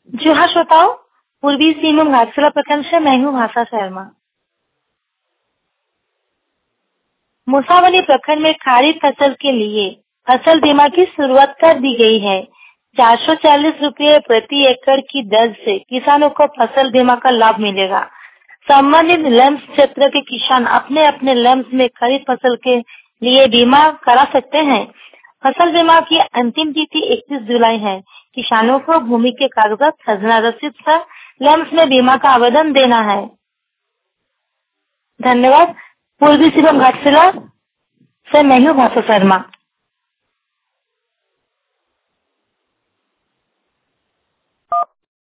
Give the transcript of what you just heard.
जी हाँ श्रोताओं, पूर्वी सिंहभूम घाटशिला प्रखंड से मैं हूँ भाषा शर्मा। मुसावनी प्रखंड में खरीफ फसल के लिए फसल बीमा की शुरुआत कर दी गई है। 440 रुपये प्रति एकड़ की दर से किसानों को फसल बीमा का लाभ मिलेगा। संबंधित लम्स क्षेत्र के किसान अपने अपने लम्स में खरीफ फसल के लिए बीमा करा सकते हैं। फसल बीमा की अंतिम तिथि 31 जुलाई है। किसानों को भूमि के कागजात, खजना रसीद सह लम्स में बीमा का आवेदन देना है। धन्यवाद। पूर्वी सिंहभूम घाटशिला से मैं हूँ भाषा शर्मा।